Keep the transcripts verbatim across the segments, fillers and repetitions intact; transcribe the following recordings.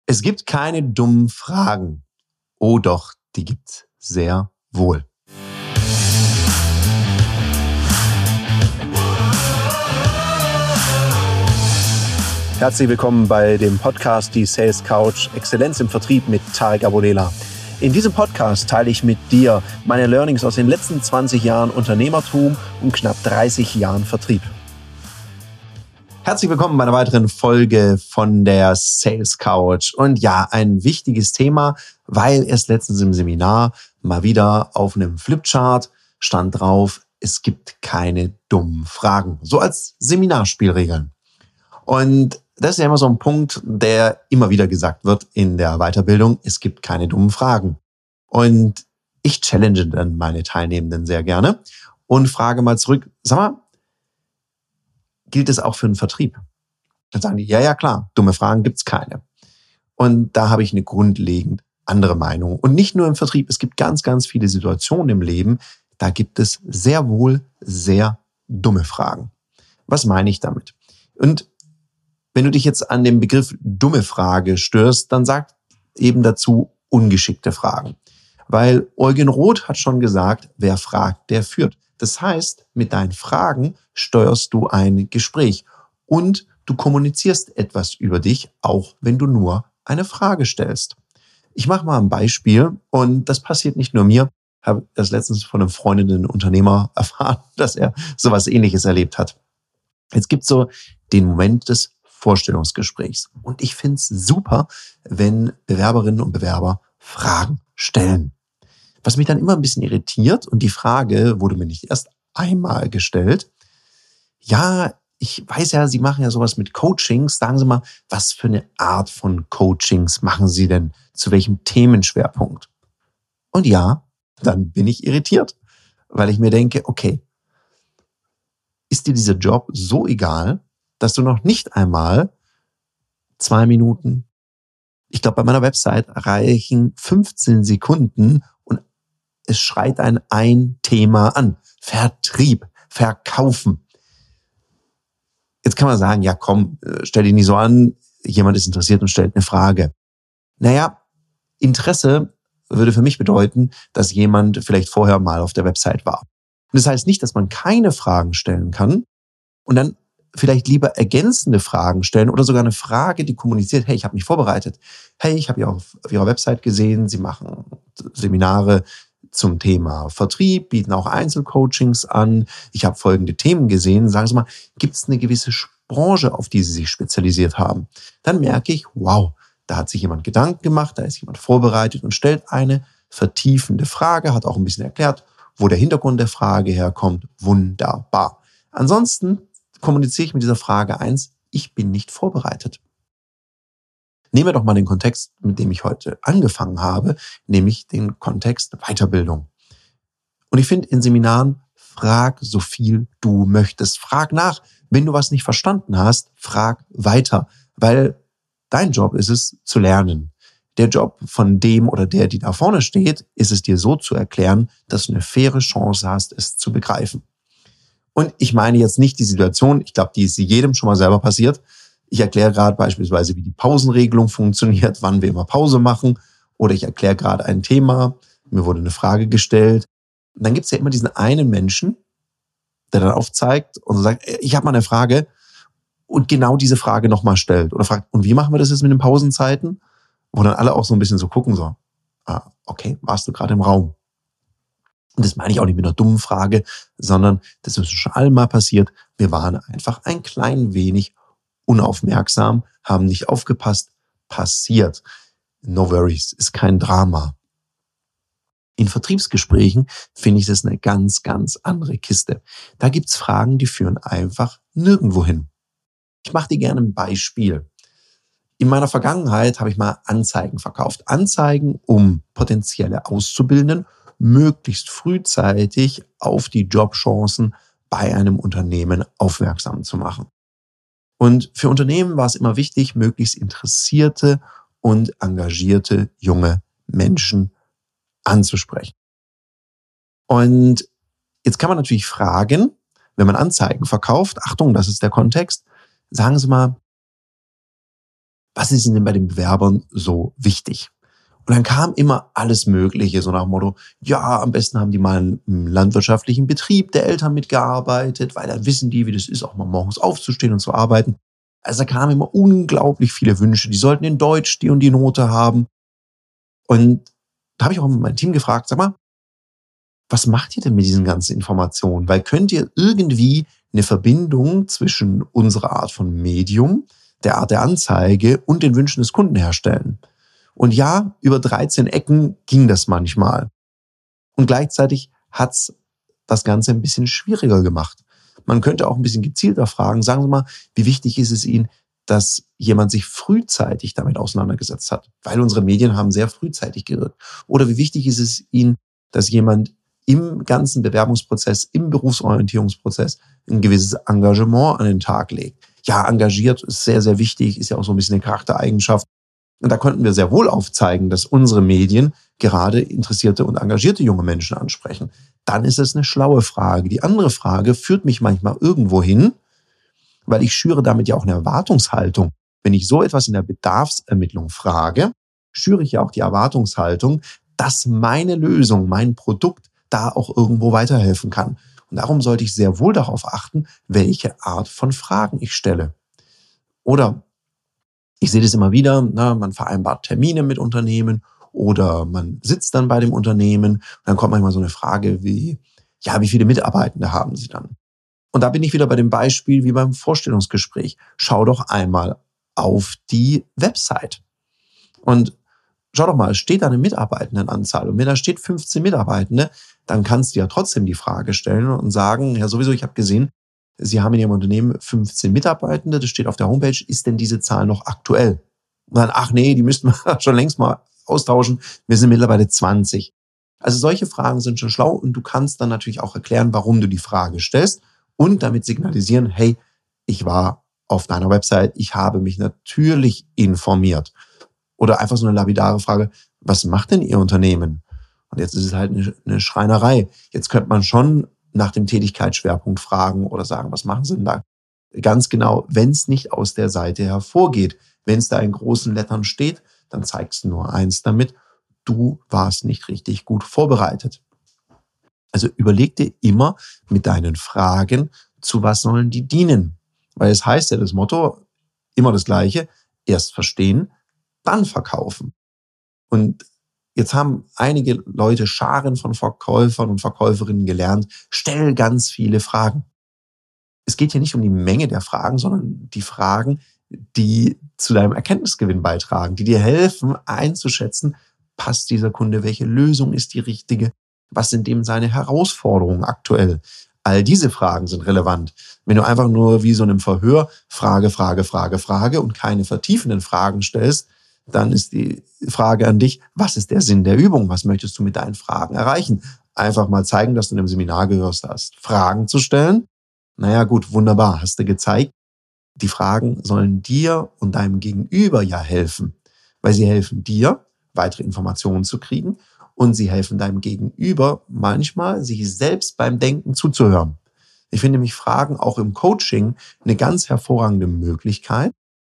Es gibt keine dummen Fragen. Oh doch, die gibt's sehr wohl. Herzlich willkommen bei dem Podcast Die Sales Couch Exzellenz im Vertrieb mit Tarek Abodela. In diesem Podcast teile ich mit dir meine Learnings aus den letzten zwanzig Jahren Unternehmertum und knapp dreißig Jahren Vertrieb. Herzlich willkommen bei einer weiteren Folge von der Sales Couch. Und ja, ein wichtiges Thema, weil erst letztens im Seminar mal wieder auf einem Flipchart stand drauf, es gibt keine dummen Fragen. So als Seminarspielregeln. Und das ist ja immer so ein Punkt, der immer wieder gesagt wird in der Weiterbildung, es gibt keine dummen Fragen. Und ich challenge dann meine Teilnehmenden sehr gerne und frage mal zurück, sag mal, gilt es auch für den Vertrieb? Dann sagen die, ja, ja, klar, dumme Fragen gibt's keine. Und da habe ich eine grundlegend andere Meinung. Und nicht nur im Vertrieb, es gibt ganz, ganz viele Situationen im Leben, da gibt es sehr wohl sehr dumme Fragen. Was meine ich damit? Und wenn du dich jetzt an den Begriff dumme Frage störst, dann sag eben dazu ungeschickte Fragen. Weil Eugen Roth hat schon gesagt, wer fragt, der führt. Das heißt, mit deinen Fragen steuerst du ein Gespräch und du kommunizierst etwas über dich, auch wenn du nur eine Frage stellst. Ich mache mal ein Beispiel und das passiert nicht nur mir. Ich habe das letztens von einem freundenden Unternehmer erfahren, dass er sowas Ähnliches erlebt hat. Jetzt gibt es so den Moment des Vorstellungsgesprächs und ich finde es super, wenn Bewerberinnen und Bewerber Fragen stellen. Was mich dann immer ein bisschen irritiert, und die Frage wurde mir nicht erst einmal gestellt, ja, ich weiß ja, Sie machen ja sowas mit Coachings. Sagen Sie mal, was für eine Art von Coachings machen Sie denn? Zu welchem Themenschwerpunkt? Und ja, dann bin ich irritiert, weil ich mir denke, okay, ist dir dieser Job so egal, dass du noch nicht einmal zwei Minuten, ich glaube, bei meiner Website reichen fünfzehn Sekunden und es schreit ein ein Thema an. Vertrieb, Verkaufen. Jetzt kann man sagen, ja komm, stell dich nicht so an, jemand ist interessiert und stellt eine Frage. Naja, Interesse würde für mich bedeuten, dass jemand vielleicht vorher mal auf der Website war. Und das heißt nicht, dass man keine Fragen stellen kann und dann vielleicht lieber ergänzende Fragen stellen oder sogar eine Frage, die kommuniziert, hey, ich habe mich vorbereitet. Hey, ich habe ja auf, auf Ihrer Website gesehen, Sie machen Seminare zum Thema Vertrieb, bieten auch Einzelcoachings an. Ich habe folgende Themen gesehen. Sagen Sie mal, gibt es eine gewisse Branche, auf die Sie sich spezialisiert haben? Dann merke ich, wow, da hat sich jemand Gedanken gemacht, da ist jemand vorbereitet und stellt eine vertiefende Frage, hat auch ein bisschen erklärt, wo der Hintergrund der Frage herkommt. Wunderbar. Ansonsten kommuniziere ich mit dieser Frage eins, ich bin nicht vorbereitet. Nehmen wir doch mal den Kontext, mit dem ich heute angefangen habe, nämlich den Kontext Weiterbildung. Und ich finde in Seminaren, frag so viel du möchtest. Frag nach. Wenn du was nicht verstanden hast, frag weiter, weil dein Job ist es, zu lernen. Der Job von dem oder der, die da vorne steht, ist es dir so zu erklären, dass du eine faire Chance hast, es zu begreifen. Und ich meine jetzt nicht die Situation, ich glaube, die ist jedem schon mal selber passiert. Ich erkläre gerade beispielsweise, wie die Pausenregelung funktioniert, wann wir immer Pause machen. Oder ich erkläre gerade ein Thema, mir wurde eine Frage gestellt. Und dann gibt es ja immer diesen einen Menschen, der dann aufzeigt und so sagt, ich habe mal eine Frage und genau diese Frage nochmal stellt. Oder fragt, und wie machen wir das jetzt mit den Pausenzeiten? Wo dann alle auch so ein bisschen so gucken, so, ah, okay, warst du gerade im Raum? Und das meine ich auch nicht mit einer dummen Frage, sondern das ist schon einmal passiert. Wir waren einfach ein klein wenig unaufmerksam, haben nicht aufgepasst, passiert. No worries, ist kein Drama. In Vertriebsgesprächen finde ich das eine ganz, ganz andere Kiste. Da gibt's Fragen, die führen einfach nirgendwo hin. Ich mache dir gerne ein Beispiel. In meiner Vergangenheit habe ich mal Anzeigen verkauft. Anzeigen, um potenzielle Auszubildenden möglichst frühzeitig auf die Jobchancen bei einem Unternehmen aufmerksam zu machen. Und für Unternehmen war es immer wichtig, möglichst interessierte und engagierte junge Menschen anzusprechen. Und jetzt kann man natürlich fragen, wenn man Anzeigen verkauft, Achtung, das ist der Kontext, sagen Sie mal, was ist denn bei den Bewerbern so wichtig? Und dann kam immer alles Mögliche, so nach dem Motto, ja, am besten haben die mal im landwirtschaftlichen Betrieb der Eltern mitgearbeitet, weil dann wissen die, wie das ist, auch mal morgens aufzustehen und zu arbeiten. Also da kamen immer unglaublich viele Wünsche. Die sollten in Deutsch die und die Note haben. Und da habe ich auch mein Team gefragt, sag mal, was macht ihr denn mit diesen ganzen Informationen? Weil könnt ihr irgendwie eine Verbindung zwischen unserer Art von Medium, der Art der Anzeige und den Wünschen des Kunden herstellen? Und ja, über dreizehn Ecken ging das manchmal. Und gleichzeitig hat's das Ganze ein bisschen schwieriger gemacht. Man könnte auch ein bisschen gezielter fragen, sagen Sie mal, wie wichtig ist es Ihnen, dass jemand sich frühzeitig damit auseinandergesetzt hat? Weil unsere Medien haben sehr frühzeitig gerührt. Oder wie wichtig ist es Ihnen, dass jemand im ganzen Bewerbungsprozess, im Berufsorientierungsprozess ein gewisses Engagement an den Tag legt? Ja, engagiert ist sehr, sehr wichtig, ist ja auch so ein bisschen eine Charaktereigenschaft. Und da konnten wir sehr wohl aufzeigen, dass unsere Medien gerade interessierte und engagierte junge Menschen ansprechen. Dann ist es eine schlaue Frage. Die andere Frage führt mich manchmal irgendwo hin, weil ich schüre damit ja auch eine Erwartungshaltung. Wenn ich so etwas in der Bedarfsermittlung frage, schüre ich ja auch die Erwartungshaltung, dass meine Lösung, mein Produkt da auch irgendwo weiterhelfen kann. Und darum sollte ich sehr wohl darauf achten, welche Art von Fragen ich stelle. Oder ich sehe das immer wieder, na, man vereinbart Termine mit Unternehmen oder man sitzt dann bei dem Unternehmen und dann kommt manchmal so eine Frage wie, ja, wie viele Mitarbeitende haben Sie dann? Und da bin ich wieder bei dem Beispiel wie beim Vorstellungsgespräch. Schau doch einmal auf die Website und schau doch mal, steht da eine Mitarbeitendenanzahl? Und wenn da steht fünfzehn Mitarbeitende, dann kannst du ja trotzdem die Frage stellen und sagen, ja sowieso, ich habe gesehen, Sie haben in Ihrem Unternehmen fünfzehn Mitarbeitende, das steht auf der Homepage, ist denn diese Zahl noch aktuell? Und dann, ach nee, die müssten wir schon längst mal austauschen, wir sind mittlerweile zwanzig. Also solche Fragen sind schon schlau und du kannst dann natürlich auch erklären, warum du die Frage stellst und damit signalisieren, hey, ich war auf deiner Website, ich habe mich natürlich informiert. Oder einfach so eine lapidare Frage, was macht denn Ihr Unternehmen? Und jetzt ist es halt eine, eine Schreinerei. Jetzt könnte man schon nach dem Tätigkeitsschwerpunkt fragen oder sagen, was machen Sie denn da? Ganz genau, wenn es nicht aus der Seite hervorgeht. Wenn es da in großen Lettern steht, dann zeigst du nur eins damit, du warst nicht richtig gut vorbereitet. Also überleg dir immer mit deinen Fragen, zu was sollen die dienen? Weil es heißt ja das Motto, immer das Gleiche, erst verstehen, dann verkaufen. Und jetzt haben einige Leute, Scharen von Verkäufern und Verkäuferinnen gelernt, stell ganz viele Fragen. Es geht hier nicht um die Menge der Fragen, sondern die Fragen, die zu deinem Erkenntnisgewinn beitragen, die dir helfen einzuschätzen, passt dieser Kunde, welche Lösung ist die richtige, was sind dem seine Herausforderungen aktuell. All diese Fragen sind relevant. Wenn du einfach nur wie so einem Verhör Frage, Frage, Frage, Frage und keine vertiefenden Fragen stellst, dann ist die Frage an dich, was ist der Sinn der Übung? Was möchtest du mit deinen Fragen erreichen? Einfach mal zeigen, dass du in einem Seminar gehört hast, Fragen zu stellen. Naja gut, wunderbar, hast du gezeigt. Die Fragen sollen dir und deinem Gegenüber ja helfen, weil sie helfen dir, weitere Informationen zu kriegen und sie helfen deinem Gegenüber manchmal, sich selbst beim Denken zuzuhören. Ich finde nämlich Fragen auch im Coaching eine ganz hervorragende Möglichkeit,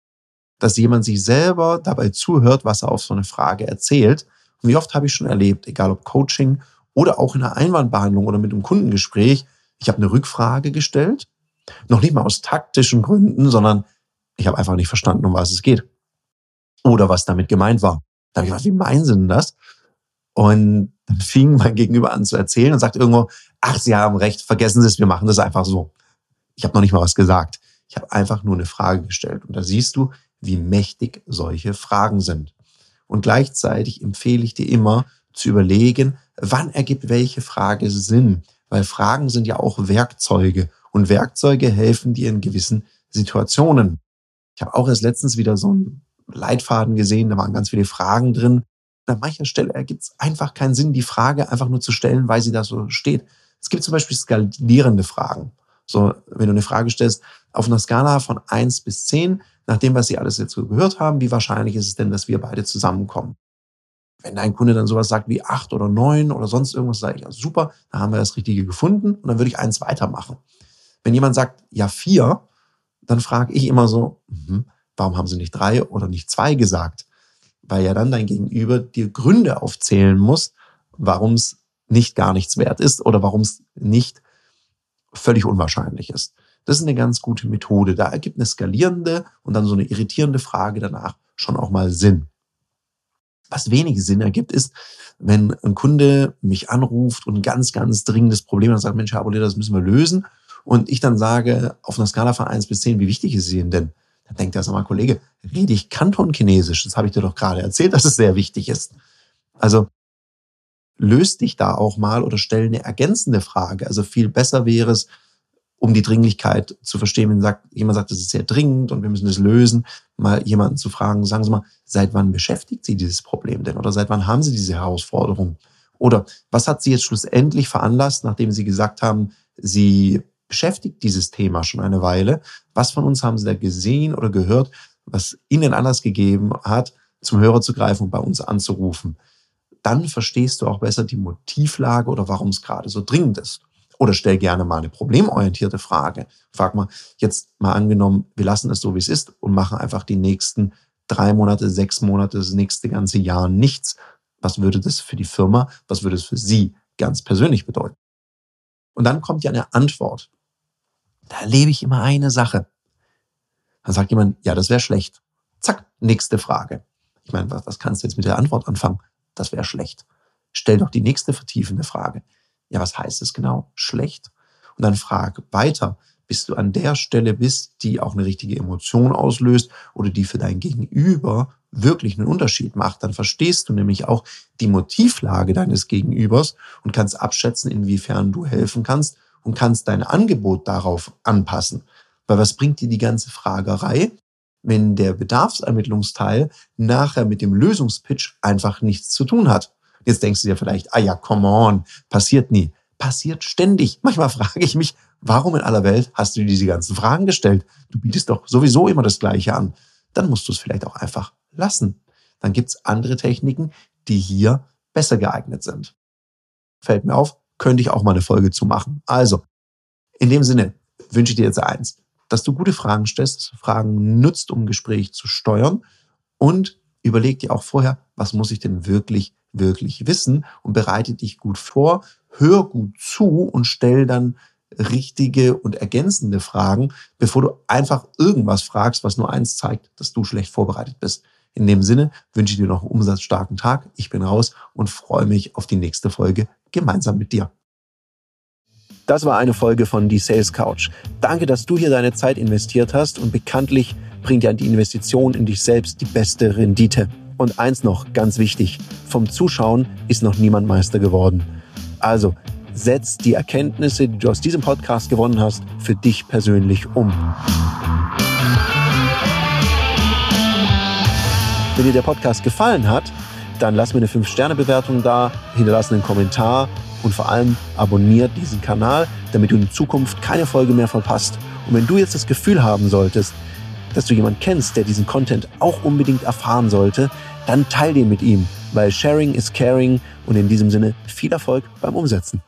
dass jemand sich selber dabei zuhört, was er auf so eine Frage erzählt. Und wie oft habe ich schon erlebt, egal ob Coaching oder auch in einer Einwandbehandlung oder mit einem Kundengespräch, ich habe eine Rückfrage gestellt, noch nicht mal aus taktischen Gründen, sondern ich habe einfach nicht verstanden, um was es geht oder was damit gemeint war. Da habe ich gedacht, wie meinen Sie denn das? Und dann fing mein Gegenüber an zu erzählen und sagte irgendwo, ach, Sie haben recht, vergessen Sie es, wir machen das einfach so. Ich habe noch nicht mal was gesagt. Ich habe einfach nur eine Frage gestellt. Und da siehst du, wie mächtig solche Fragen sind. Und gleichzeitig empfehle ich dir immer zu überlegen, wann ergibt welche Frage Sinn. Weil Fragen sind ja auch Werkzeuge. Und Werkzeuge helfen dir in gewissen Situationen. Ich habe auch erst letztens wieder so einen Leitfaden gesehen, da waren ganz viele Fragen drin. Und an mancher Stelle ergibt es einfach keinen Sinn, die Frage einfach nur zu stellen, weil sie da so steht. Es gibt zum Beispiel skalierende Fragen. So, wenn du eine Frage stellst, auf einer Skala von eins bis zehn, nach dem, was Sie alles jetzt so gehört haben, wie wahrscheinlich ist es denn, dass wir beide zusammenkommen? Wenn dein Kunde dann sowas sagt wie acht oder neun oder sonst irgendwas, sage ich, ja super, da haben wir das Richtige gefunden und dann würde ich eins weitermachen. Wenn jemand sagt, ja vier, dann frage ich immer so, mhm, warum haben sie nicht drei oder nicht zwei gesagt? Weil ja dann dein Gegenüber dir Gründe aufzählen muss, warum es nicht gar nichts wert ist oder warum es nicht völlig unwahrscheinlich ist. Das ist eine ganz gute Methode. Da ergibt eine skalierende und dann so eine irritierende Frage danach schon auch mal Sinn. Was wenig Sinn ergibt, ist, wenn ein Kunde mich anruft und ein ganz, ganz dringendes Problem hat und sagt, Mensch, Herr Aboleda, das müssen wir lösen. Und ich dann sage, auf einer Skala von eins bis zehn, wie wichtig ist es Ihnen denn? Dann denkt er, sag mal, Kollege, rede ich Kanton-Chinesisch? Das habe ich dir doch gerade erzählt, dass es sehr wichtig ist. Also löst dich da auch mal oder stell eine ergänzende Frage. Also viel besser wäre es, um die Dringlichkeit zu verstehen, wenn sagt, jemand sagt, das ist sehr dringend und wir müssen das lösen, mal jemanden zu fragen, sagen Sie mal, seit wann beschäftigt Sie dieses Problem denn? Oder seit wann haben Sie diese Herausforderung? Oder was hat Sie jetzt schlussendlich veranlasst, nachdem Sie gesagt haben, Sie beschäftigt dieses Thema schon eine Weile? Was von uns haben Sie da gesehen oder gehört, was Ihnen Anlass gegeben hat, zum Hörer zu greifen und bei uns anzurufen? Dann verstehst du auch besser die Motivlage oder warum es gerade so dringend ist. Oder stell gerne mal eine problemorientierte Frage. Frag mal, jetzt mal angenommen, wir lassen es so, wie es ist und machen einfach die nächsten drei Monate, sechs Monate, das nächste ganze Jahr nichts. Was würde das für die Firma, was würde es für Sie ganz persönlich bedeuten? Und dann kommt ja eine Antwort. Da erlebe ich immer eine Sache. Dann sagt jemand, ja, das wäre schlecht. Zack, nächste Frage. Ich meine, was, was kannst du jetzt mit der Antwort anfangen? Das wäre schlecht. Stell doch die nächste vertiefende Frage. Ja, was heißt es genau? Schlecht? Und dann frag weiter, bis du an der Stelle bist, die auch eine richtige Emotion auslöst oder die für dein Gegenüber wirklich einen Unterschied macht. Dann verstehst du nämlich auch die Motivlage deines Gegenübers und kannst abschätzen, inwiefern du helfen kannst und kannst dein Angebot darauf anpassen. Weil was bringt dir die ganze Fragerei, wenn der Bedarfsermittlungsteil nachher mit dem Lösungspitch einfach nichts zu tun hat? Jetzt denkst du dir vielleicht, ah ja, come on, passiert nie. Passiert ständig. Manchmal frage ich mich, warum in aller Welt hast du dir diese ganzen Fragen gestellt? Du bietest doch sowieso immer das Gleiche an. Dann musst du es vielleicht auch einfach lassen. Dann gibt es andere Techniken, die hier besser geeignet sind. Fällt mir auf, könnte ich auch mal eine Folge zu machen. Also, in dem Sinne wünsche ich dir jetzt eins, dass du gute Fragen stellst, dass du Fragen nutzt, um ein Gespräch zu steuern und überleg dir auch vorher, was muss ich denn wirklich, wirklich wissen und bereite dich gut vor, hör gut zu und stell dann richtige und ergänzende Fragen, bevor du einfach irgendwas fragst, was nur eins zeigt, dass du schlecht vorbereitet bist. In dem Sinne wünsche ich dir noch einen umsatzstarken Tag. Ich bin raus und freue mich auf die nächste Folge gemeinsam mit dir. Das war eine Folge von Die Sales Couch. Danke, dass du hier deine Zeit investiert hast und bekanntlich bringt ja die Investition in dich selbst die beste Rendite. Und eins noch, ganz wichtig, vom Zuschauen ist noch niemand Meister geworden. Also, setz die Erkenntnisse, die du aus diesem Podcast gewonnen hast, für dich persönlich um. Wenn dir der Podcast gefallen hat, dann lass mir eine fünf Sterne Bewertung da, hinterlass einen Kommentar und vor allem abonniert diesen Kanal, damit du in Zukunft keine Folge mehr verpasst. Und wenn du jetzt das Gefühl haben solltest, dass du jemanden kennst, der diesen Content auch unbedingt erfahren sollte, dann teil den mit ihm, weil Sharing is Caring und in diesem Sinne viel Erfolg beim Umsetzen.